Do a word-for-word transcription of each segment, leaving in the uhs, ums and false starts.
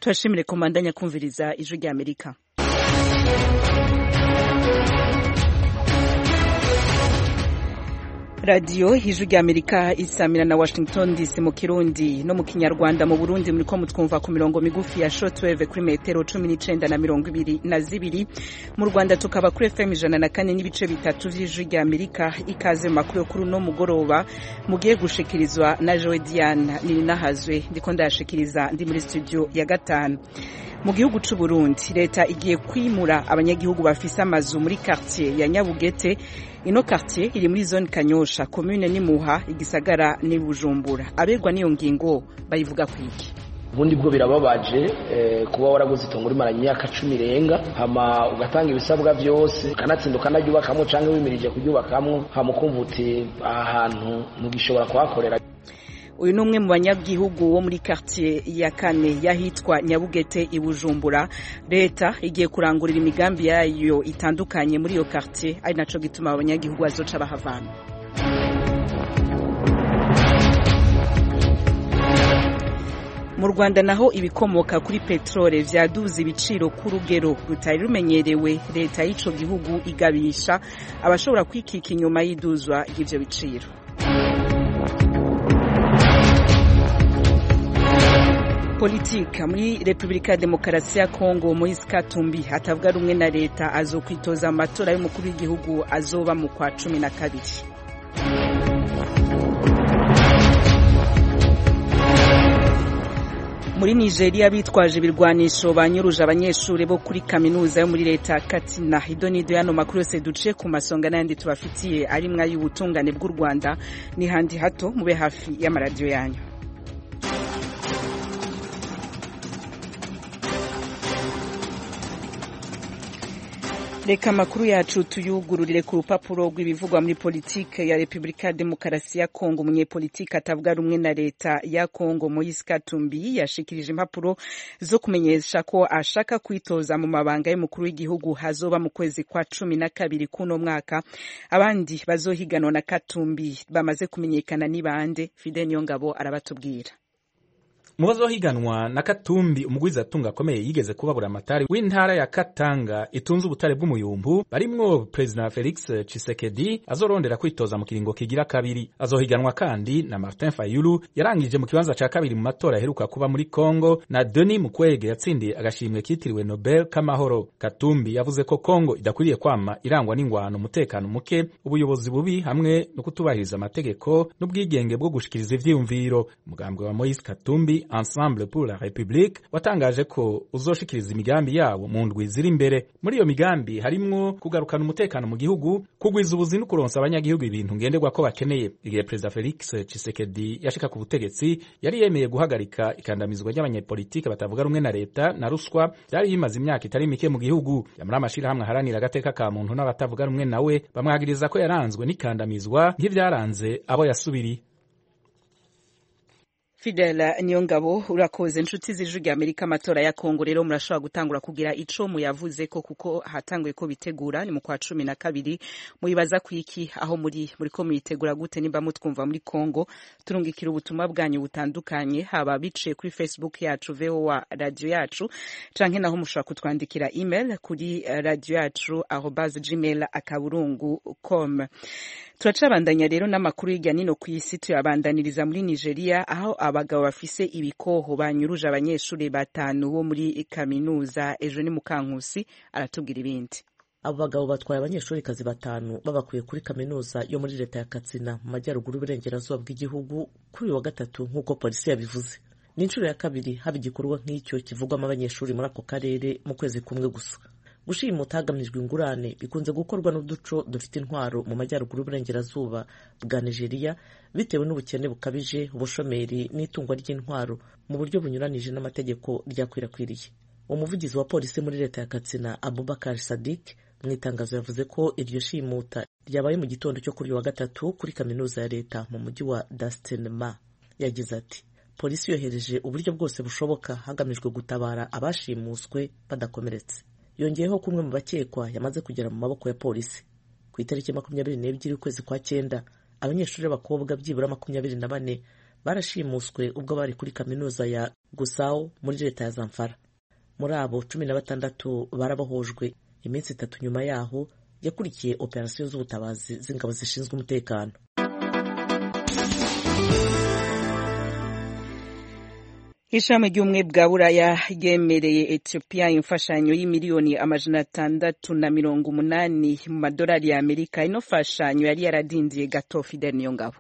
Turashimire komandanya kumviriza ijwi rya Amerika. Radio Ijwi rya Amerika isamira na Washington D C mu Kirundi no mu Kinyarwanda. Mu Burundi muriko mutwumva ku mirongo migufi ya shortwave kuri metero cumi n'icenda na mirongo ibiri na zibiri. Mu Rwanda tukaba kuri F M ijana na kane n'ibice bitatu vy'Ijwi rya Amerika. Ikaze makuru kuri no mugoroba mugiye gushikirizwa na Joe Diane Nininahazwe ndiko ndashikiriza ndi muri studio ya gatanu. Mu gihugu c'u Burundi leta igiye kwimura abanyagihugu bafise amazu muri quartier ya Nyabugete. Ino quartier iri muri zone Kanyosha, commune ni Muha, igisagara ni Bujumbura. Aberwa niyo ngingo bayivuga kwiki. Ubundi bwo birababaje eh, kuba waraguze itongo rimara imyaka cumi irenga hama ugatanga ibisabwa byose kanatsinduka naryubakamwe canke wimirije kuryubakamwe hamukumva uti ahantu mugishobora kuhakorera. Uyu numwe mu banyagihugu wo muri quartier ya kane yahitwa Nyabugete i Bujumbura. Leta igiye kurangurira imigambi yayo itandukanye muri iyo quartier, ari naco gituma abanyagihugu bazoca bahavana. Mu Rwanda naho ibikomoka kuri petrole vyaduze ibiciro ku rugero rutari rumenyerewe. Leta y'ico gihugu igabisha abashobora kwikika inyuma y'iduzwa y'ivyo biciro. Politika muri Republika ya Demokarasi ya Kongo, Moise Katumbi atavuga rumwe na leta azokwitoza amatora y'umukuru w'igihugu azoba mu kwa cumi na kabiri. Muri Nigeria bitwaje ibirwanisho banyuruje abanyeshuri bo kuri kaminuza yo muri leta Katsina. Idonido yano makuru yose duciye ku masonga n'andi tubafitiye ari mwa y'ubutungane bw'u Rwanda ni handi hato mube hafi y'amaradiyo yanyu. Reka makuru yacu tuyugururire ku rupapuro rw'ibivugwa muri politike ya Republika ya Demokarasi ya Kongo. Umunyepolitike atavuga rumwe na leta ya Kongo, Moise Katumbi yashikirije impapuro zo kumenyesha ko ashaka kwitoza mu mabanga y'umukuru w'igihugu hazoba mu kwezi kwa cumi na kabiri kuno mwaka. Abandi bazohiganwa na Katumbi bamaze kumenyekana ni bande? Fidel Niyongabo arabatubwira. Mubazo higanwa na Katumbi umugwiza atunga akomeye yigeze kubabura amatari w'intara ya Katanga itunze ubutare bw'umuyumbu barimwo President Felix Tshisekedi azorondera kwitoza mu kiringo kigira kabiri. Azohiganwa kandi na Martin Fayulu yarangije mu kibanza ca kabiri mu matora aheruka kuba muri Kongo na Denis Mukwege yatsindiye agashimwe kitiriwe Nobel k'amahoro. Katumbi yavuze ko Kongo idakwiriye kwama irangwa n'ingwano, umutekano muke, ubuyobozi bubi hamwe no kutubahiriza amategeko n'ubwigenge bwo gushikiriza ivyiyumviro. Umugambwe wa Moise Katumbi Ensemble pour la République watangaje ko uzoshikiriza imigambi yabo mu ndwi ziri imbere. Muri iyo migambi harimwo kugarukana umutekano mu gihugu, kugwiza ubuzi no kuronsa abanyagihugu ibintu ngenderwa ko bakeneye. Igihe President Felix Tshisekedi yashika ku butegetsi yari yemeye guhagarika ikandamizwa ry'abanyepolitike batavuga rumwe na leta na ruswa byari bimaze imyaka itari mike mu gihugu. Yamara amashira hamwe haranira agateka ka muntu n'abatavuga rumwe nawe bamwagiriza ko yaranzwe n'ikandamizwa nk'ivyaranze abo yasubiri. Fidel Niyongabo urakoze. Inshuti z'Ijwi rya Amerika, amatora ya Kongo rero murashobora gutangura kugira ico muyavuze ko kuko hatanguye ko bitegura ni mu kwa cumi na kabiri. Muyibaza kwiki aho muri muri ko muyitegura gute? Nimba mutwumva muri Kongo turungikira ubutumwa bwanyu butandukanye haba biciye kuri Facebook yacu V O A radio yacu canke naho mushobora kutwandikira email kuri radio yacu arobase gmail akaburungu com. Turacabandanya rero n'amakuru y'ijya nino ku isi tuyabandaniriza muri Nigeria aho abagabo bafise ibikoho banyuruje abanyeshuri batanu bo muri kaminuza. Ejo ni Mukankusi aratubwira ibindi. Abo bagabo batwaye abanyeshuri kazi batanu babakuye kuri kaminuza yo muri leta ya Katsina mu majyaruguru y'uburengerazuba bw'igihugu kuri wa gatatu nk'uko polisi yabivuze. Ni inshuro ya kabiri haba igikorwa nk'icyo kivugwamo abanyeshuri muri ako karere mu kwezi kumwe gusa. Gushimuta hagamijwe ingurane bikunze gukorwa n'uduco dufite intwaro mu majyaruguru y'uburengerazuba bwa Nigeria bitewe n'ubukene bukabije, ubushomeri n'itungwa ry'intwaro mu buryo bunyuranije n'amategeko ryakwirakwiriye. Umuvugizi wa polisi muri leta ya Katsina, Abubakar Sadiq, mu itangazo yavuze ko iryo shimuta ryabaye mu gitondo cyo kuri wa gatatu kuri kaminuza ya leta mu mujyi wa Dastenma. Yagize ati polisi yohereje uburyo bwose bushoboka hagamijwe gutabara abashimuswe badakomeretse. Yongeyeho kumwe mu bakekwa yamaze kugera mu maboko ya polisi. Ku itariki makumyabiri n'ebyiri ukwezi kwa cyenda abanyeshuri b'abakobwa byibura makumyabiri na bane barashimuswe ubwo bari kuri kaminuza ya Gusau muri leta ya Zamfara. Muri abo cumi na batandatu barabohojwe iminsi itatu nyuma yaho yakurikiye operasiyo z'ubutabazi z'ingabo zishinzwe umutekano. Ishami ry'ubumwe bwa Buraya ryemereye Ethiopia imfashanyo y'imiliyoni amajana atandatu na mirongo umunani mu madolari ya Amerika. Ino fashanyo yari yaradindiye gato. Fidel Niyongabo.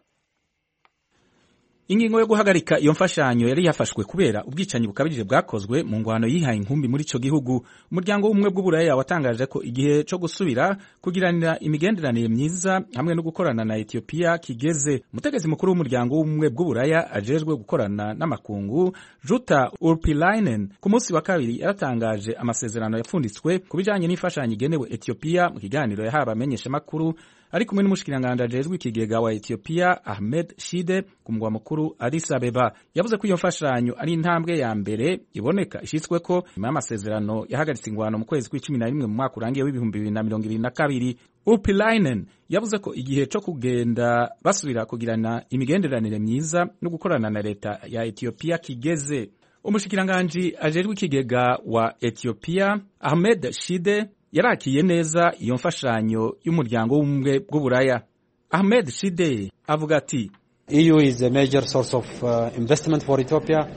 Ingingo yo guhagarika iyo mfashanyo yari yafashwe kubera ubwicanyi bukabije bwakozwe mu ngwano yihaye inkumbi muri ico gihugu. Umuryango w'ubumwe bw'Uburaya watangaje ko igihe cyo gusubira kugiranira imigenderanire myiza hamwe no gukorana na Ethiopia kigeze. Umutegetsi mukuru w'umuryango w'ubumwe bw'Uburaya ajejwe gukorana n'amakungu Jutta Urpilainen ku munsi wa kabiri yaratangaje amasezerano yapfunditswe kubijanye n'imfashanyo igenewe Ethiopia mu kiganiro yahaye abamenyesha makuru ari kumwe n'umushikiranganje ajejwe ikigega wa Ethiopia Ahmed Shide ku mugwa mukuru Addis Abeba. Yavuze ko iyo mfashanyo ari intambwe ya mbere iboneka ishitswe ko nyuma y'amasezerano yahagaritse ingwano mu kwezi kw'icumi na rimwe mu mwaka urangiye w'ibihumbi bibiri na mirongo ibiri na kabiri. Urpilainen yavuze ko igihe cyo kugenda basubira kugirana imigenderanire myiza no gukorana na leta ya Ethiopia kigeze. Umushikiranganje ajejwe ikigega wa Ethiopia Ahmed Shide yarakiye neza iyo mfashanyo y'umuryango w'ubumwe bw'Uburaya. Ahmed Shide avuga ati E U is a major source of uh, investment for Ethiopia.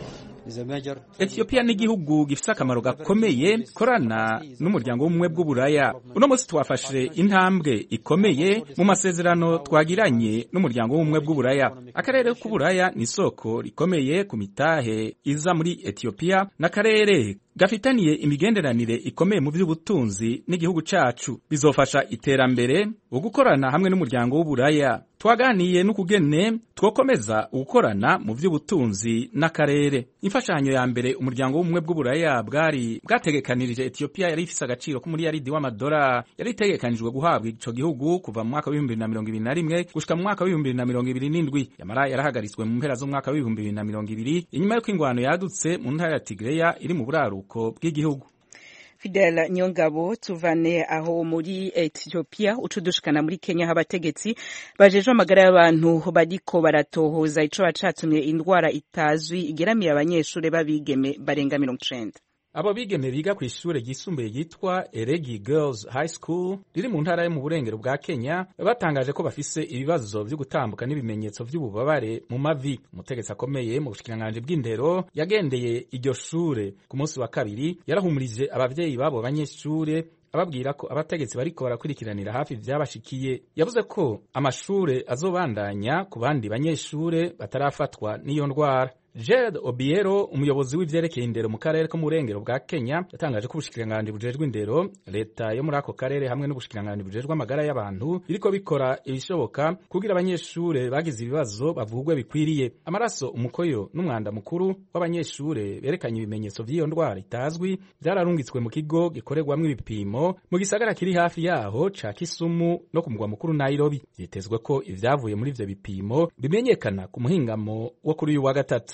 Ethiopia ni igihugu gifite akamaro gakomeye korana n'umuryango w'ubumwe bw'Uburaya. Uno munsi twafashe intambwe ikomeye mu masezerano twagiranye n'umuryango w'ubumwe bw'Uburaya. Akarere k'Uburaya ni isoko rikomeye ku mitahe iza muri Ethiopia n'akarere gafitaniye imigenderanire ikomeye mu by'ubutunzi n'igihugu cacu. Bizofasha iterambere ugukorana hamwe n'umuryango w'Uburaya. Twaganiye n'ukugene twokomeza ugukorana mu by'ubutunzi n'akarere. Imfashanyo ya mbere umuryango w'ubumwe bw'Uburaya bwari bwategekanirije Ethiopia yari ifise agaciro ko muri yaridi w'amadolari yari itegekanijwe guhabwa ico gihugu kuva mu mwaka w'ibihumbi bibiri na mirongo ibiri na rimwe gushika mu mwaka w'ibihumbi bibiri na mirongo ibiri n'indwi. Yamara yarahagaritswe mu mpera z'umwaka w'ibihumbi bibiri na mirongo ibiri inyuma y'uko ingwano yadutse mu ntara ya Tigreya iri mu buraruko bw'igihugu. Fidel Nyongabo, tuvane aho muri Ethiopia ucudushikana muri Kenya habategetsi bajejwe amagara y'abantu bariko baratohoza ico bacatumye indwara itazwi igeramiye abanyeshure babigeme barenga mirongo icenda. Abo bigeme biga ku ishure ryisumbuye yitwa Eregi Girls High School riri mu ntara yo mu burengero bwa Kenya batangaje ko bafise ibibazo byo gutambuka n'ibimenyetso by'ububabare mu mavi. Umutegetsi akomeye mu bushikiranganje bw'indero yagendeye iryo shure ku munsi wa kabiri yarahumurije abavyeyi babo banyeshure ababwira ko abategetsi bariko barakurikiranira hafi vyabashikiye. Yavuze ko amashure azobandanya ku bandi banyeshure batarafatwa n'iyo ndwara. Jared Obiero, umuyobozi w'ivyerekeye indero mu karere ko mu burengero bwa Kenya, yatangaje ko ubushikiranganje bujejwe indero, leta yo muri ako karere hamwe n'ubushikiranganje bujejwe amagara y'abantu biriko bikora ibishoboka kugira abanyeshure bagize ibibazo bavugwe bikwiriye. Amaraso, umukoyo n'umwanda mukuru w'abanyeshure berekanye ibimenyetso vy'iyo ndwara itazwi vyararungitswe mu kigo gikorerwamwo ibipimo mu gisagara kiri hafi yaho ca Kisumu no ku mugwa mukuru Nairobi. Vyitezwe ko ivyavuye muri ivyo bipimo bimenyekana ku muhingamo wo kuri uyu wa gatatu.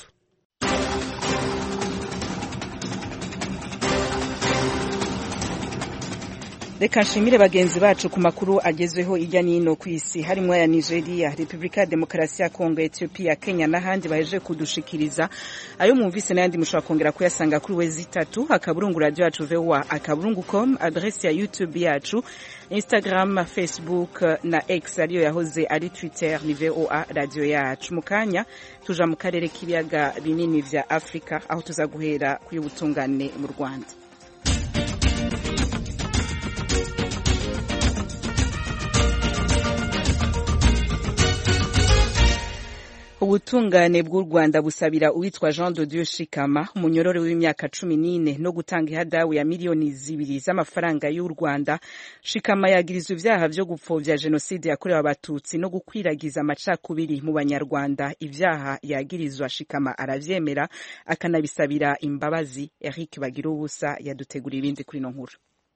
Reka nshimire bagenzi bacu ku makuru agezweho irya nino ku isi harimo ya Nigeria, Republika ya Demokarasi ya Kongo, Ethiopia, Kenya n'ahandi baheje kudushikiriza. Ayo mwumvise n'ayandi mushobora kongera kuyasanga kuri wezi itatu akaburungu radio yacu V O A akaburungu com, adresse ya YouTube yacu, Instagram, Facebook na X ariyo yahoze ari Twitter ni V O A radio yacu. Mukanya tuja mu karere k'ibiyaga binini vya Afrika aho tuzaguhera kuri ubutungane mu Rwanda. Ubutungane bw'u Rwanda busabira uwitwa Jean de Dieu Shikama umunyorore w'imyaka cumi n'ine no gutanga ihadabu ya miliyoni zibiri z'amafaranga y'u Rwanda. Shikama yagirizwa ivyaha vyo gupfovya jenoside yakorewe abatutsi no gukwiragiza amacakubiri mu banyarwanda. Ivyaha yagirizwa Shikama aravyemera akanabisabira imbabazi. Eric Bagirubusa yadutegura ibindi kuri no nkuru.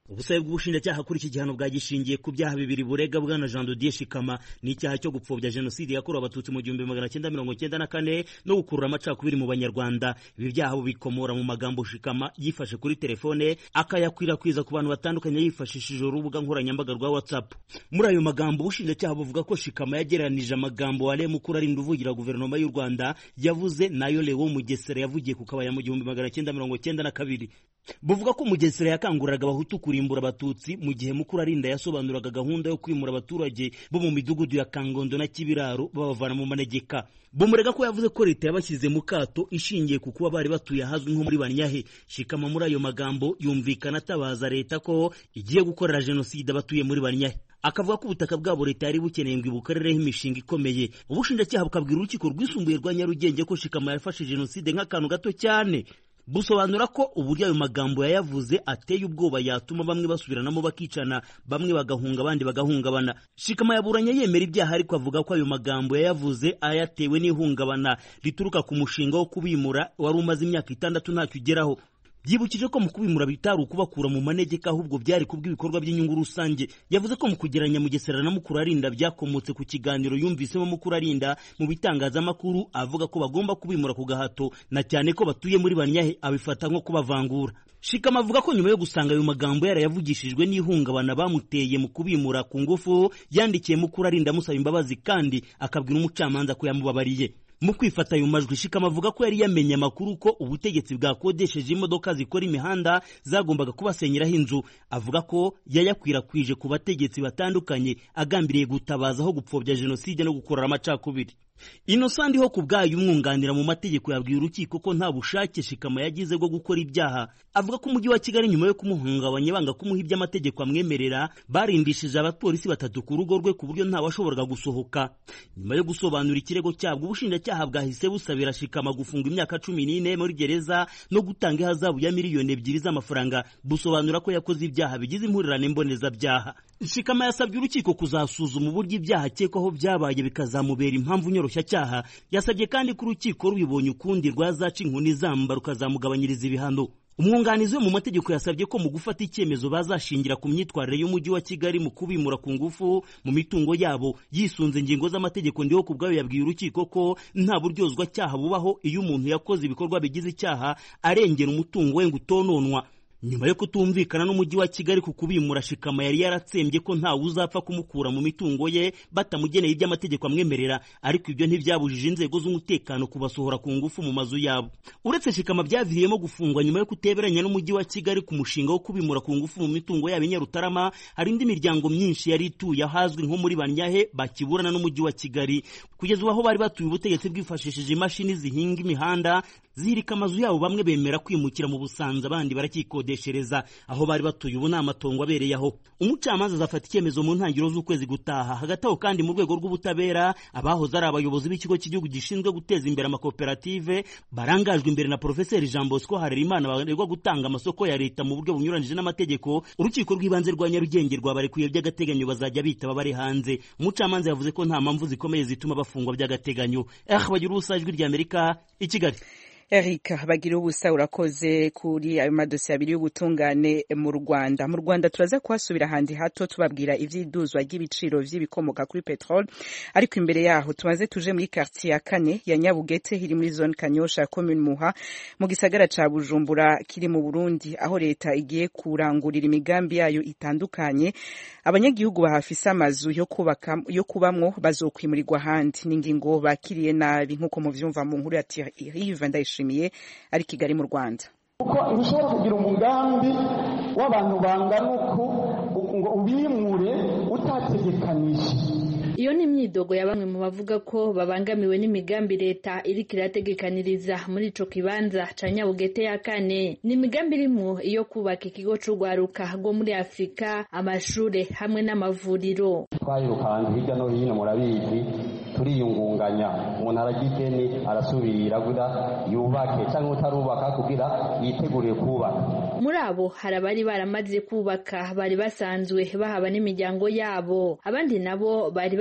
ubusabe bw'ubushinjacyaha kuri iki gihano bwagishingiye ku byaha bibiri burega bwana Jean de Dieu Shikama n'icyaha cyo gupfobya jenoside yakorewe abatutsi mu gihumbi magana cyenda mirongo cyenda na kane no gukurura amacakubiri mu banyarwanda. Ibi byaha bikomora mu magambo Shikama yifashe kuri telefone akayakwirakwiza ku bantu batandukanye yifashishije urubuga nkoranyambaga rwa WhatsApp. Muri ayo magambo ubushinjacyaha buvuga ko Shikama yagereranije amagambo Ale Mukurarinda uvugira guverinoma y'u Rwanda yavuze nayo Leo Mugesera yavugiye ku kabaya mu gihumbi magana cyenda mirongo cyenda na kabiri. Buvuga ko Mugesera yakanguriraga abahutu kurimbura abatutsi mu gihe Mukurarinda yasobanuraga gahunda yo kwimura abaturage bo mu midugudu ya Kangondo na Kibiraro babavana mu manegeka. Bumurega ko yavuze ko leta yabashyize mu kato ishingiye ku kuba bari batuye ahazwi nko muri Banyahe. Shikama muri ayo magambo yumvikana atabaza leta ko igiye gukorera jenoside abatuye muri Banyahe. Akavuga ko ubutaka bwabo leta yari bukeneye ngo ibukorereho imishinga ikomeye. Ubushinjacyaha bukabwira urukiko rwisumbuye rwa Nyarugenge ko Shikama yafashe jenoside nk'akantu gato cyane. Busobanura ko uburyo ayo magambo yayavuze ateye ubwoba yatuma bamwe basubiranamo bakicana, bamwe bagahunga abandi bagahungabana. Shikama yaburanye yemera ibyaha ariko avuga ko ayo magambo yayavuze ayatewe n'ihungabana rituruka ku mushinga wo kubimura wari umaze imyaka itandatu ntacyo ugeraho. Byibukije ko mu kubimura bitari ukubakura mu manegeka ahubwo byari kubw'ibikorwa by'inyungu rusange. Yavuze ko mu kugeranya Mugesera na Mukurarinda byakomotse ku kiganiro yumvisemo Mukurarinda mu bitangazamakuru avuga ko bagomba kubimura ku gahato na cyane ko batuye muri Banyahe abifata nko kubavangura. Shikama avuga ko nyuma yo gusanga ayo magambo yarayavugishijwe n'ihungabana bamuteye mu kubimura ku ngufu yandikiye Mukurarinda amusaba imbabazi kandi akabwira umucamanza ko yamubabariye. Mu kwifata ayo majwi Shikama avuga ko yari yamenye amakuru ko ubutegetsi bwakodesheje imodoka zikora imihanda zagombaga kubasenyeraho inzu. Avuga ko yayakwirakwije ku bategetsi batandukanye agambiriye gutabaza aho gupfobya jenoside no gukorera amacakubiri. Innocent ho kubgaye umwunganira mu mategeko yabwiye urukiko ko nta bushake Shikama yagize bwo gukora ibyaha. Avuga ko umujyi wa Kigali nyuma yo kumuhungabanya banga kumuha iby'amategeko amwemerera barindishije abapolisi batatu ku rugo rwe ku buryo nta washoboraga gusohoka. Nyuma yo gusobanura ikirego cyabwo ubushinjacyaha bwahise busabira Shikama gufunga imyaka cumi n'ine muri gereza no gutanga ihazabu ya miliyoni ebyiri z'amafaranga. Busobanura ko yakoze ibyaha bigize impurirane mboneza byaha. Shikama yasabye urukiko kuzasuzuma uburyo ibyaha akekwaho byabaye bikazamubera impamvu nyoroshya cyaha. Yasabye kandi ko urukiko rubibonye ukundi rwazaca inkuni zamba rukazamugabanyiriza ibihano. Umwunganizi we mu mategeko yasabye ko mu gufata icyemezo bazashingira ku myitwarire y'umujyi wa Kigali mu kubimura ku ngufu mu mitungo yabo yisunze ingingo z'amategeko. Ndiho kubgayo yabwiye urukiko ko nta buryozwa cyaha bubaho iyo umuntu yakoze ibikorwa bigize icyaha arengera umutungo we ngo utononwa. Nyuma yo kutumvikana n'umujyi wa Kigali ku kubimura Shikama yari yaratsembye ko nta uzapfa kumukura mu mitungo ye batamugeneye iby'amategeko amwemerera, ariko ibyo ntibyabujije inzego z'umutekano kubasohora ku ngufu mu mazu yabo. Uretse Shikama byaviriyemo gufungwa nyuma yo kuteberanya n'umujyi wa Kigali ku mushinga wo kubimura ku ngufu mu mitungo yabo Nyarutarama, hari indi miryango myinshi yari ituye ahazwi nko muri Banyahe bakiburana n'umujyi wa Kigali. Kugeza aho bari batuye ubutegetsi bwifashishije imashini zihinga imihanda zihirika amazu yabo, bamwe bemera kwimukira mu Busanza abandi barakikodeshereza. Aho bari batuye ubu n'amatongo abereye aho. Umucamanza azafata icyemezo mu ntangiriro z'ukwezi gutaha. Hagati aho kandi mu rwego rw'ubutabera abahoze ari abayobozi b'ikigo cy'igihugu gishinzwe guteza imbere amakoperative barangajwe imbere na Profeseri Jean Bosco Harerimana baregwa gutanga amasoko ya leta mu buryo bunyuranije n'amategeko. Urukiko rw'ibanze rwa Nyarugenge rwabarekuye by'agateganyo bazajya bitaba bari hanze. Umucamanza yavuze ko nta mpamvu zikomeye zituma bafungwa by'agateganyo. Eh bagira ubusajwi ry'Amerika i Kigali. Eric bagira ubusa urakoze kuri ayo madosiye abiri y'ubutungane mu Rwanda. Mu Rwanda turaza kuhasubira handi hato tubabwira ivyiduzwa ry'ibiciro vy'ibikomoka kuri petrol, ariko imbere yaho tumaze tuje muri quartier ya kane ya Nyabugete iri muri zone Kanyosha commune Muha mu gisagara ca Bujumbura kiri mu Burundi, aho leta igiye kurangurira imigambi yayo itandukanye. Abanyagihugu bahafise amazu yo kubaka yo kubamwo bazokwimurirwa handi n'ingingo bakiriye nabi nkuko muvyumva mu nkuru ya Thierry Vandayishimiye ari Kigali mu Rwanda. Uko ibishobora kugira umugambi w'abantu bangana uku ngo ubimure utategekanije. Iyo ni imyidogo ya bamwe mu bavuga ko babangamiwe n'imigambi leta iriko irategekaniriza muri ico kibanza ca Nyabugete ya kane. Ni imigambi irimwo iyo kubaka ikigo c'ugwaruka rwo muri Afrika, amashure hamwe n'amavuriro. Twayirukanze hirya no hino murabizi, turiyungunganya, umuntu aragideni arasubira kugira yubake cyangwa utarubaka kugira yiteguriye kubaka. Muri abo hari abari baramaze kubaka bari basanzwe bahaba n'imiryango yabo, abandi nabo bari bari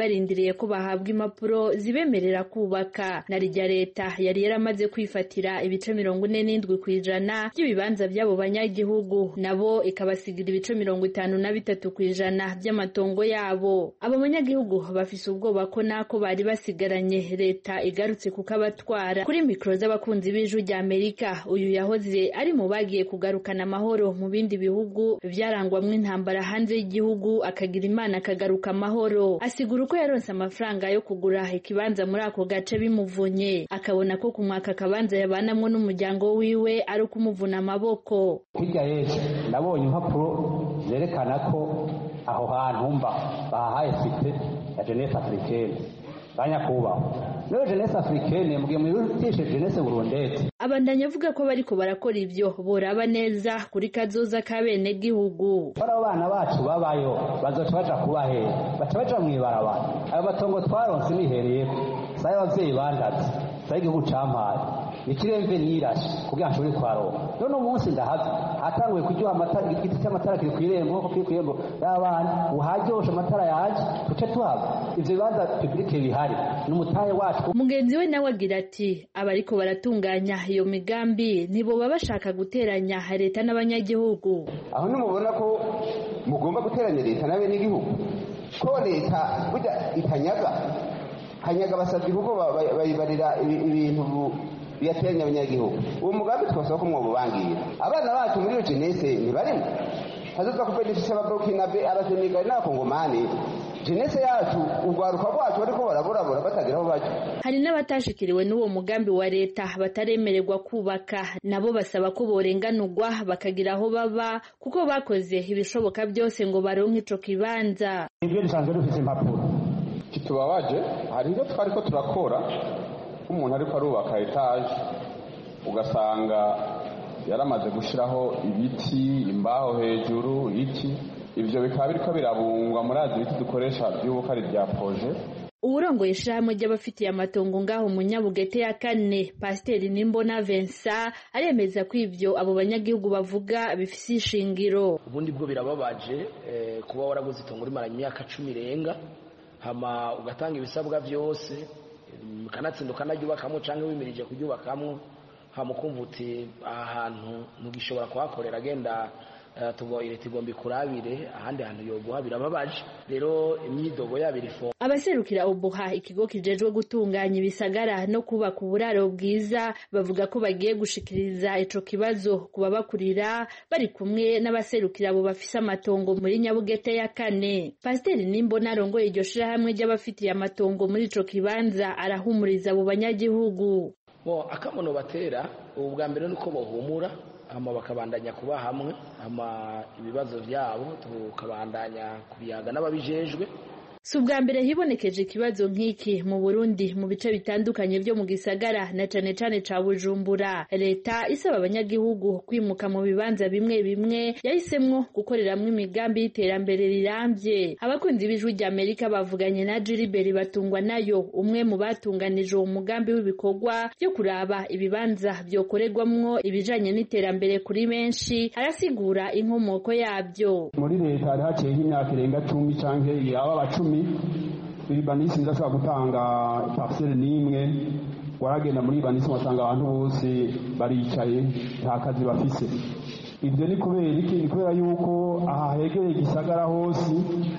barindiriye ko bahabwa impapuro zibemerera kubaka. Na rya leta yari yaramaze kwifatira ibice mirongo ine n'indwi kw'ijana by'ibibanza by'abo banyagihugu, nabo ikabasigira ibice mirongo itanu na bitatu kw'ijana by'amatongo yabo. Abo banyagihugu bafise ubwoba ko nako bari basigaranye leta igarutse kukabatwara. Kuri mikro z'abakunzi b'Ijwi rya Amerika, uyu yahoze ari mu bagiye kugarukana amahoro mu bindi bihugu byarangwamwo intambara hanze y'igihugu, akagira imana akagaruka amahoro. Asigura uko yaronse amafaranga yo kugura ikibanza muri ako gace bimuvunye, akabona ko ku mwaka akabanza yabanamwo n'umuryango wiwe ari ukumuvuna amaboko. Hirya yeje nabonye impapuro zerekana ko aho hantu mba bahaye site ya Jeunesse Africaine banyakubaho. No Jeunesse Africaine mugiye murutishe Jeunesse Burundete. Abandanya avuga ko bariko barakora ivyo boraba neza kuri kazoza ka bene gihugu. Bara abana bacu babayo bazoca baja kubahe baca baja mwibarabara. Abo batongo twaronse nihereyeko saye abavyeyi bandaze saye igihugu campaye ikiremve nirashe kugira nshobore kwaronka. None umunsi ndahaze hatanguye kujya amatara igiti cy'amatara kiri kwirembo ko kiri kwirembo y'abana uhajyosha amatara yaje tuce tuhaba ivyo bibanza publique bihari n'umutahe wacu. Mugenzi we nawe agira ati abariko baratunganya iyo migambi nibo baba bashaka guteranya leta n'abanyagihugu. Aho nimubona ko mugomba guteranya leta n'abe n'igihugu ko leta burya itanyaga kanyaga basabye kuko bayibarira ibintu biyateranya abanyagihugu. Uwo mugambi twasaba ko mwobubangira abana bacu muri Jeunesse ntibarimo hazoza kubenisha ababurkinabe abasenegal n'abakongomani. Jeunesse yacu urwaruka rwacu bariko baraborabora batagira aho baje. Hari n'abatashikiriwe n'uwo mugambi wa leta bataremererwa kubaka, nabo basaba ko borenganurwa bakagira aho baba kuko bakoze ibishoboka byose ngo baronke ico kibanza. Ibyo bisanzwe dufite impapuro kitubabaje. Hari ibyo twariko turakora umuntu ariko arubaka etage ugasanga yaramaze gushiraho ibiti imbaho hejuru iki, ivyo bikaba biriko birabungwa muri azi ibiti dukoresha by'ubukari bya projet. Uburongoye ishirahamwe ry'abafitiye amatongo ngaho mu Nyabugete ya kane, Pasiteri Nimbona Vincent, aremeza ko ivyo abo banyagihugu bavuga bifise ishingiro. Ubundi bwo birababaje eh, kuba waraguze itongo rimaranye imyaka cumi irenga hama ugatanga ibisabwa byose kanatsinduka naryubakamwo canke wimirije kuryubakamwo hama ukumva uti ahantu ntugishobora kuhakorera agenda uh, tubo ireti gombi kurabire ahandi hantu yoguha birababaje. Rero imyidogo yabirifo abaserukira ubuha ikigo kijejwe gutunganya ibisagara no kubaka uburaro bwiza bavuga ko bagiye gushikiriza ico kibazo kuba bakurira bari kumwe n'abaserukira abo bafise amatongo muri Nyabugete ya kane. Pasiteri Nimbona arongoye iryo shirahamwe ry'abafitiye amatongo muri ico kibanza arahumuriza abo banyagihugu. Bo akamono batera ubwa mbere nuko bohumura ama bakabandanya kuba hamwe ama ibibazo byabo tukabandanya kubiyaga n'ababijejwe. Si ubwa mbere hibonekeje ikibazo nk'iki mu Burundi mu bice bitandukanye byo mu gisagara na cane cane ca Bujumbura. Leta isaba abanyagihugu kwimuka mu bibanza bimwe bimwe yahisemwo gukoreramwo imigambi y'iterambere rirambye. Abakunzi b'Ijwi rya Amerika bavuganye na Gilbert Batungwa nayo, umwe mu batunganije uwo mugambi w'ibikorwa byo kuraba ibibanza byokorerwamwo ibijanye n'iterambere kuri benshi, arasigura inkomoko yabyo. Muri leta hari haciye imyaka irenga cumi canke yaba bacumi Libanisi ndashobora gutanga parcelle nimwe, waragenda muri Libanisi wasanga abantu bose baricaye nta kazi bafise. Ibyo ni kubera iki? Ni kubera yuko aha hegereye igisagara hose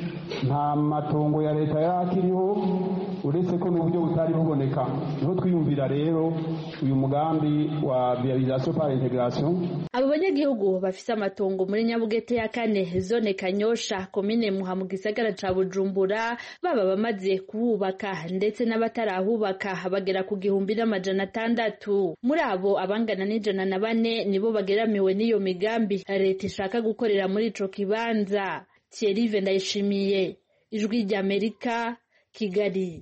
nta matongo ya leta yakiriho uretse ko n'uburyo butari buboneka. Niho twiyumvira rero uyu mugambi wa viabilisation par intégration. Abo banyagihugu bafise amatongo muri Nyabugete ya kane, zone Kanyosha, komine Muha mu gisagara ca Bujumbura, baba bamaze kuhubaka ndetse n'abatarahubaka bagera ku gihumbi n'amajana atandatu. Muri abo abangana n'ijana na bane nibo bageramiwe n'iyo migambi leta ishaka gukorera muri ico kibanza. Thierry Vendayishimiye, Ijwi rya Amerika, Kigali.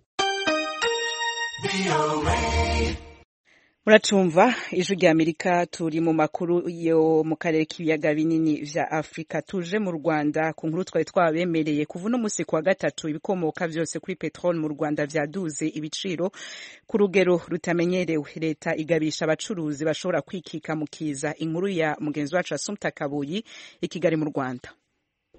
Muracumva Ijwi rya Amerika, turi mu makuru yo mu karere k'ibiyaga binini vya Afrika. Tuje mu Rwanda ku nkuru twari twabemereye kuva no musi kwa gatatu ibikomoka vyose kuri petrol mu Rwanda vyaduze ibiciro ku rugero rutamenyerewe. Leta igabisha abacuruzi bashobora kwikika mu kiza. Inkuru ya mugenzi wacu Assumpta Kabuyi i Kigali mu Rwanda.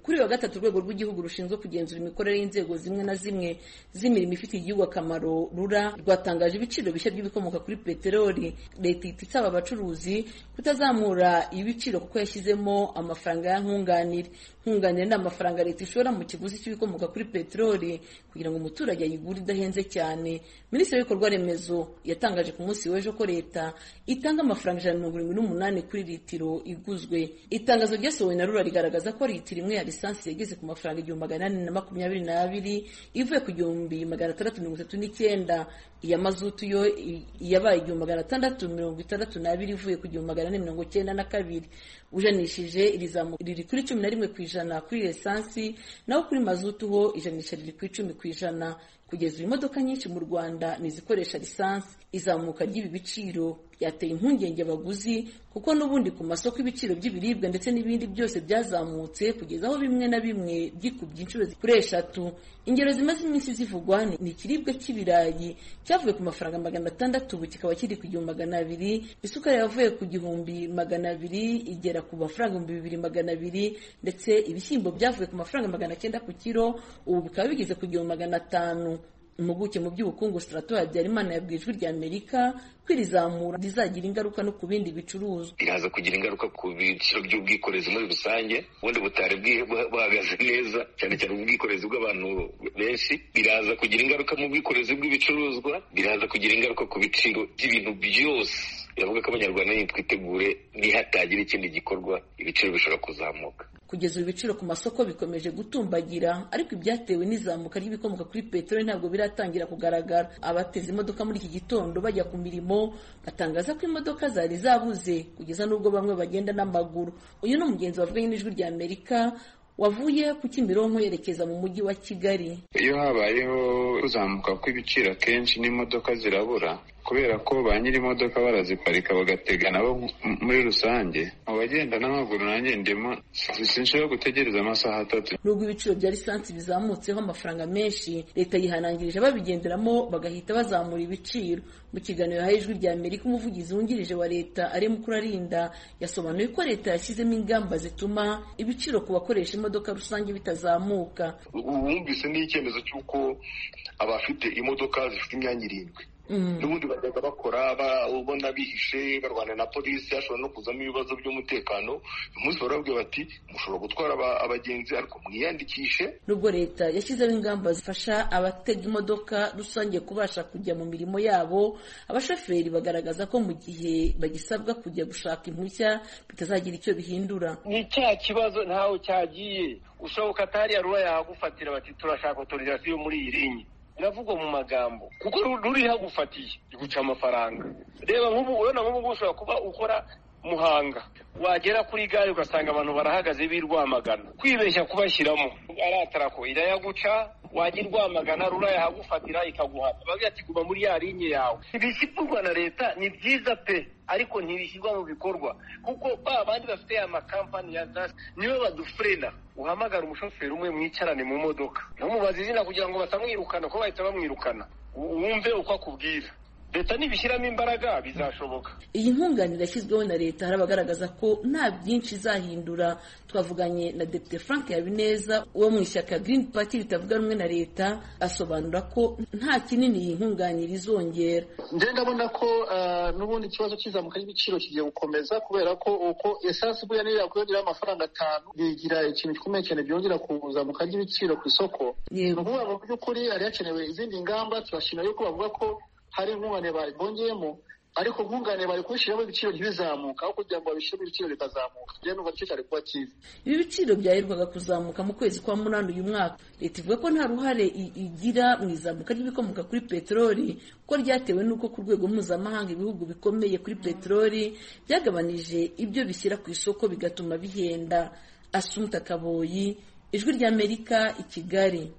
kuri wa gatatu urwego rw'igihugu rushinzwe kugenzura imikorere y'inzego zimwe na zimwe z'imirimo ifitiye igihugu akamaro rura rwatangaje ibiciro bishya by'ibikomoka kuri peteroli. Leta ihita isaba abacuruzi kutazamura ibiciro kuko yashyizemo amafaranga ya nkunganire. Nkunganire ni amafaranga leta ishora mu kiguzi cy'ibikomoka kuri peteroli kugira ngo umuturage ayigure idahenze cyane. Minisitiri w'ibikorwa remezo yatangaje ku munsi w'ejo ko leta itanga amafaranga ijana na mirongo irindwi n'umunani kuri litiro iguzwe. Itangazo ryasohowe na rura rigaragaza ko litiro imwe ya lisansi yageze ku mafaranga igihumbi magana ane na makumyabiri n'abiri ivuye ku gihumbi magana atandatu mirongo itatu n'icyenda. Iya mazutu yo yabaye igihumbi magana atandatu mirongo itandatu n'abiri ivuye ku gihumbi magana ane mirongo cyenda na kabiri. Ujanishije iri zamuka riri kuri cumi na rimwe ku ijana kuri lisansi, naho kuri mazutu ho ijanisha riri ku icumi ku ijana. Kugeza ubu imodoka nyinshi mu Rwanda nizikoresha lisansi. Izamuka ry'ibi biciro ryateye impungenge abaguzi kuko n'ubundi ku masoko ibiciro by'ibiribwa ndetse n'ibindi byose byazamutse kugeza aho bimwe na bimwe byikubye inshuro kuri eshatu. Ingero zimaze iminsi zivugwa ni ikiribwa cy'ibirayi cyavuye ku mafaranga magana atandatu ubu kikaba kiri ku gihumbi magana abiri. Isukari yavuye ku gihumbi magana abiri igera ku mafaranga ibihumbi bibiri magana abiri, ndetse ibishyimbo byavuye ku mafaranga magana cyenda ku kiro ubu bikaba bigeze ku gihumbi magana atanu. Impuguke mu by'ubukungu Strato Habyarimana yabwiye Ijwi ry'Amerika ko iri zamura rizagira ingaruka no ku bindi bicuruzwa. Iraza kugira ingaruka ku biciro by'ubwikorezi muri rusange, ubundi butari buhagaze neza, cyane cyane ubwikorezi bw'abantu benshi. Biraza kugira ingaruka mu bwikorezi bw'ibicuruzwa, biraza kugira ingaruka ku biciro by'ibintu byose. Biravuga ko abanyarwanda nitwitegure nihatagira ikindi gikorwa ibiciro bishobora kuzamuka. Kugeza ubu ibiciro ku masoko bikomeje gutumbagira, ariko ibyatewe n'izamuka ry'ibikomoka kuri peteroli ntabwo biratangira kugaragara. Abateze imodoka muri iki gitondo bajya ku mirimo batangaza ko imodoka zari zabuze kugeza n'ubwo bamwe bagenda n'amaguru. Uyu ni umugenzi wavuganye n'Ijwi ry'Amerika wavuye ku Kimironko yerekeza mu mujyi wa Kigali. Iyo habayeho kuzamuka kw'ibiciro kenshi n'imodoka zirabura kubera ko ba nyiri imodoka baraziparika bagatega nabo muri rusange. Abagenda n'amaguru nanjye ndimo sinshobora gutegereza amasaha atatu. Nubwo ibiciro bya lisansi bizamutseho amafaranga menshi, leta yihanangirije babigenderamo bagahita bazamura ibiciro. Mu kiganiro yahaye Ijwi ry'Amerika umuvugizi wungirije wa leta ari Mukurarinda yasobanuye ko leta yashyizemo ingamba zituma ibiciro ku bakoresha imodoka rusange bitazamuka. Wumvise n'icyemezo cy'uko abafite imodoka zifite imyanya irindwi n'ubundi bajyaga bakora ubona bihishe barwana na polisi, hashobora no kuzamo ibibazo by'umutekano. Uyu munsi barabwira bati mushobora gutwara abagenzi ariko mwiyandikishe. Nubwo leta yashyizeho ingamba zifasha abatega imodoka rusange kubasha kujya mu mirimo yabo, abashoferi bagaragaza ko mu gihe bagisabwa kujya gushaka impushya bitazagira icyo bihindura. Ni cya kibazo ntaho cyagiye, ushoboka atari yarura yahagufatira bati turashaka autorisation muri iyi linye. Biravugwa mu magambo kuko ruri hagufatiye iguca amafaranga. Reba nk'ubu urabona nk'ubu ushobora kuba ukora Muhanga, wagera kuri gare ugasanga abantu barahagaze birwamagana, kwibeshya kubashyiramo aratarako irayaguca, wagira Rwamagana rura yahagufatira ikaguhata bagira ati kuba muri ya linye yawe. Ibishyirwa na leta ni byiza pe, ariko ntibishyirwa mu bikorwa kuko ba bandi bafite amakampani ya gas niwe badufrena. Uhamagara umushoferi umwe mwicarane mu modoka numubaza izina kugira ngo batamwirukana ko bahita bamwirukana, wumve uko akubwira. Leta nibishyiramo imbaraga bizashoboka. Iyi nkunganire yashyizweho na leta hari abagaragaza ko nta byinshi izahindura. Twavuganye na Depite Frank Habineza wo mu ishyaka Green Party ritavuga rumwe na leta, asobanura ko nta kinini iyi nkunganire izongera. Nje ndabona ko uh, n'ubundi ikibazo kizamuka y'ibiciro kigiye gukomeza kubera ko uko essence buya nira kuyongera amafaranga atanu bigira ikintu gikomeye cyane byongera kuzamuka y'ibiciro ku isoko. Yego mu by'ukuri ari yakenewe izindi ngamba. Turashina yuko bavuga ko hari nkunganire bongeyemo, ariko nkunganire bari kubishyiramo ibiciro ntibizamuka aho kugira ngo babishyiremo ibiciro bikazamuka. Rero numva icyo cyari kuba cyiza. Ibi biciro byaherwaga kuzamuka mu kwezi kwa munani uyu mwaka. Leta ivuga ko nta ruhare igira mu izamuka ry'ibikomoka kuri peteroli ko ryatewe n'uko ku rwego mpuzamahanga ibihugu bikomeye kuri peteroli byagabanije ibyo bishyira ku isoko bigatuma bihenda. Asumta Kaboyi, Ijwi ry'Amerika, i Kigali.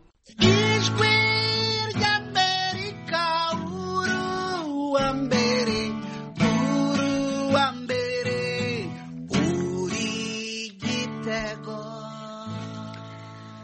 Ijwi Ambere, uru ambere, uri gitego.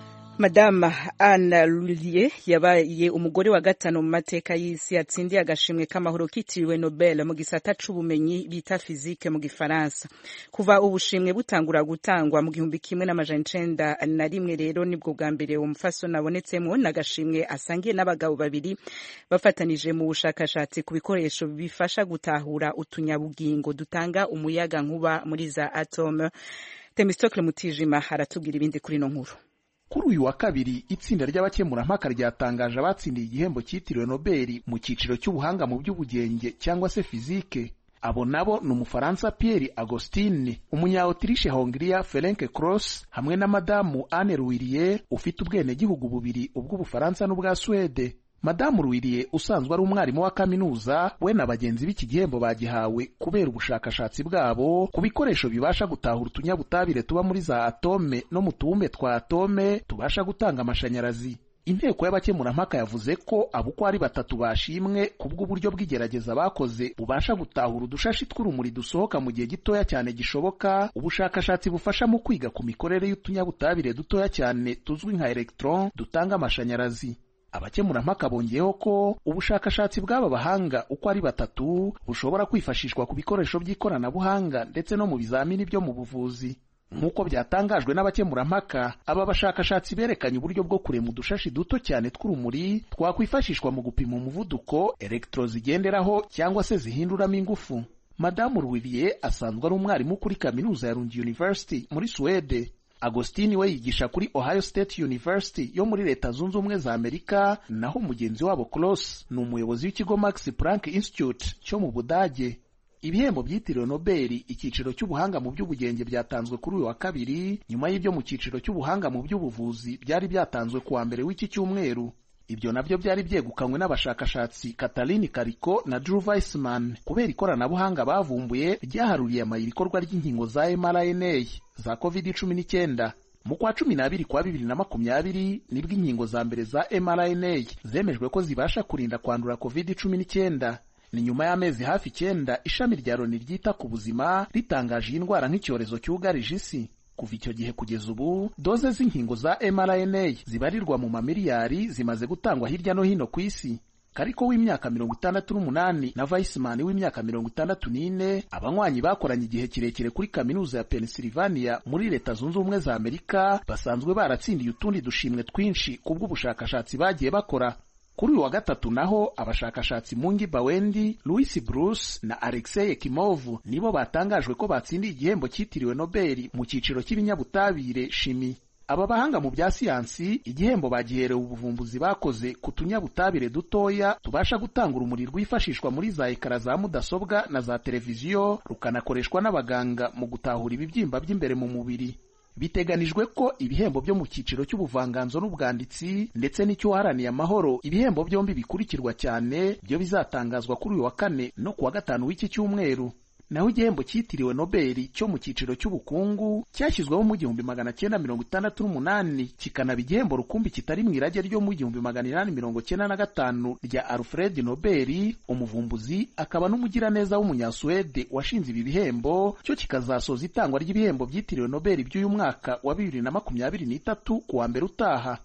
Madame Anne Lullier yabaye umugore wa gatanu mu mateka y'isi yatsindiye agashimwe k'amahoro kitiriwe Nobel mu gisata c'ubumenyi bita physique mu gifaransa. Kuva ubushimwe butangura gutangwa mu gihumbi kimwe n'amajana icenda na rimwe rero nibwo bwa mbere uwo mufasoni abonetsemwo n'agashimwe asangiye n'abagabo babiri bafatanije mu bushakashatsi ku bikoresho bifasha gutahura utunyabugingo dutanga umuyaga nkuba muri za atome. Temistocle Mutijima haratubwira ibindi kuri no nkuru. Kuri uyu wa kabiri itsinda ry'abakemurampaka ryatangaje abatsindiye igihembo cyitiriwe Nobel mu cyiciro cy'ubuhanga mu by'ubugenge cyangwa se fizike. Abo nabo ni umufaransa Pierre Agostini, umunya-Autriche Hongria Ferenc Cross hamwe na madamu Anne Lullier ufite ubwenegihugu bubiri ubw'Ubufaransa n'ubwa Suwede. Madamu Lullier usanzwe ari umwarimu wa kaminuza we na bagenzi b'iki gihembo bagihawe kubera ubushakashatsi bwabo ku bikoresho bibasha gutahura utunyabutabire tuba muri za atome no mu tubumbe twa atome tubasha gutanga amashanyarazi. Inteko y'abakemurampaka yavuze ko abo uko ari batatu bashimwe kubw'uburyo bw'igerageza bakoze bubasha gutahura udushashi tw'urumuri dusohoka mu gihe gitoya cyane gishoboka, ubushakashatsi bufasha mu kwiga ku mikorere y'utunyabutabire dutoya cyane tuzwi nka electron dutanga amashanyarazi. Abakemurampaka bongeyeho ko ubushakashatsi bw'aba bahanga uko ari batatu bushobora kwifashishwa ku bikoresho by'ikoranabuhanga ndetse no mu bizamini byo mu buvuzi. Nk'uko byatangajwe n'abakemurampaka, aba bashakashatsi berekanye uburyo bwo kurema udushashi duto cyane tw'urumuri twakwifashishwa mu gupima umuvuduko electro zigenderaho cyangwa se zihinduramo ingufu. Madamu Lullier asanzwe ari umwarimu kuri kaminuza ya Lund University muri Suwede. Agostini we yigisha kuri Ohio State University yo muri Leta Zunze Ubumwe za Amerika, naho mugenzi wabo Cross ni umuyobozi w'ikigo Max Planck Institute cyo mu Budage. Ibihembo byitiriwe Nobel icyiciro cy'ubuhanga mu by'ubugenge byatanzwe kuri uyu wa kabiri nyuma y'ibyo mu cyiciro cy'ubuhanga mu by'ubuvuzi byari byatanzwe kuwa mbere w'iki cyumweru. Ibyo nabyo byari byegukanywe n'abashakashatsi Katalin Kariko na Drew Weissman kubera ikoranabuhanga bavumbuye ryaharuriye amayira ikorwa ry'inkingo za M R N A za covid cumi n'icyenda. Mu kwa cumi n'abiri kwa bibiri na makumyabiri nibwo inkingo za mbere za M R N A zemejwe ko zibasha kurinda kwandura covid cumi n'icyenda. Ni nyuma y'amezi hafi icyenda ishami rya Loni ryita ku buzima ritangaje iyi ndwara nk'icyorezo cyugarije isi. Kuva icyo gihe kugeza ubu doze z'inkingo za M R N A zibarirwa mu mamiliyari zimaze gutangwa hirya no hino ku isi. Kariko w'imyaka mirongo itandatu n'umunani na Weissman w'imyaka mirongo itandatu n'ine abanywanyi bakoranye igihe kirekire kuri kaminuza ya Pennsylvania muri Leta Zunze Ubumwe za Amerika basanzwe baratsindiye utundi dushimwe twinshi kubw'ubushakashatsi bagiye bakora. Kuri uyu wa gatatu naho abashakashatsi Mungi Bawendi, Louis Bruce na Alexei Ekimov nibo batangajwe ko batsindiye igihembo cyitiriwe Nobel mu cyiciro cy'ibinyabutabire shimi. Aba bahanga mu bya siyansi igihembo bagiherewe ubuvumbuzi bakoze ku tunyabutabire dutoya tubasha gutanga urumuri rwifashishwa muri za ekara za mudasobwa na za televiziyo rukanakoreshwa n'abaganga mu gutahura ibibyimba by'imbere mu mubiri. Biteganijwe ko ibihembo byo mu cyiciro cy'ubuvanganzo n'ubwanditsi ndetse n'icyuharaniye amahoro ibihembo byombi bikurikirwa cyane byo bizatangazwa kuri uyu wa kane no kuwa gatanu w'iki cyumweru. Naho igihembo cyitiriwe Nobel cyo mu cyiciro cy'ubukungu cyashyizweho mu gihumbi magana cyenda mirongo itandatu n'umunani kikanaba igihembo rukumbi kitari mu irage ryo mu gihumbi magana inani mirongo cyenda na gatanu rya Alfred Nobel, umuvumbuzi akaba n'umugiraneza w'umunyasuwede washinze ibi bihembo, cyo kikazasoza itangwa ry'ibihembo byitiriwe Nobel by'uyu mwaka wa bibiri na makumyabiri n'itatu kuwa mbere utaha.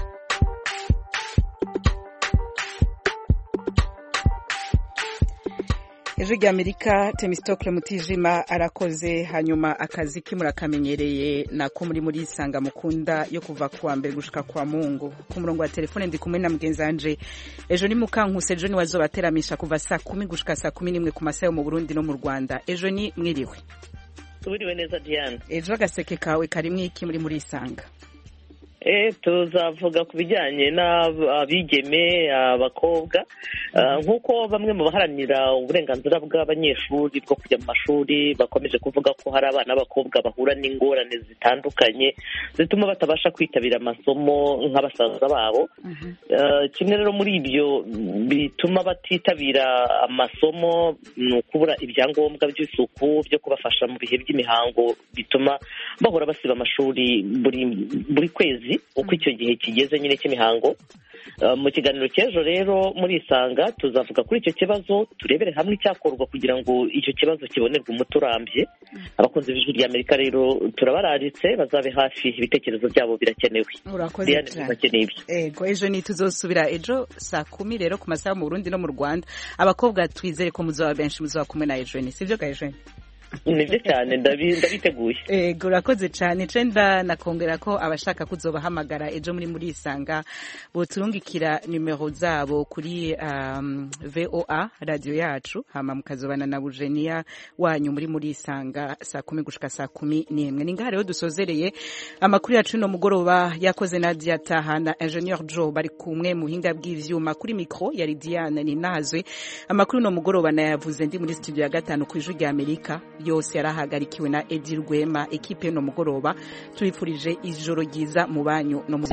Ejo ry'Amerika Temistocle Mutijima arakoze. Hanyuma akazi kimurakamenyereye nako muri muri isanga mukunda yo kuva kuwa mbere gushika kwa Mungu. Ku murongo wa telefone ndi kumwe na mugenzi wanje Ejo ni Mukankuse. Ejo ni wazobateramisha kuva saa kumi gushika saa kumi n'imwe ku masaha mu Burundi no mu Rwanda. Ejo ni mwiriwe. Tubiriwe neza Diane. Ejo agaseke kawe kari mwiki muri muri isanga? Eh tuzavuga ku bijyanye n'abigeme abakobwa nk'uko bamwe mu baharanira uburenganzira bw'abanyeshuri bwo kujya mu mashuri bakomeje kuvuga ko hari abana b'abakobwa bahura n'ingorane zitandukanye zituma batabasha kwitabira amasomo nk'abasaza babo. Kimwe rero muri ibyo bituma batitabira amasomo ni ukubura ibyangombwa by'isuku byo kubafasha mu bihe by'imihango bituma bahora basiba amashuri buri buri kwezi. ubuvugizi uko icyo gihe kigeze nyine cy'imihango. Mu kiganiro cy'ejo rero muri Isanga tuzavuga kuri icyo kibazo, turebere hamwe icyakorwa kugira ngo icyo kibazo kibonerwe umuti urambye. Abakunzi b'Ijwi ry'Amerika rero turabararitse, bazabe hafi, ibitekerezo byabo birakenewe. Urakoze cyane. Ego ejo ni tuzosubira ejo saa kumi rero ku masaha mu Burundi no mu Rwanda. Abakobwa twizere ko muzaba benshi, muzaba kumwe na Ejo, sivyo ga Ejo? Nibyo cyane, ndabiteguye. Ego urakoze cyane. Cenda nakongera ko abashaka kuzobahamagara ejo muri muri Isanga boturungikira numero zabo kuri um, V O A radio yacu, hama mukazobana na Bujenia wanyu muri muri Isanga saa kumi gushika saa kumi n'imwe. Ninga rero dusozereye amakuru yacu no mugoroba, yakoze Nadia Tahana, Engineer Joe bari kumwe mu hinga bw'ivyuma, kuri micro yari Diane Ninazwe. Amakuru no mugoroba nayavuze ndi muri studio ya gatanu ku Ijwi ry'Amerika, yose yarahagarikiwe na Edi Rwema. Ekipe no mugoroba tubifurije ijoro ryiza mu banyu no mu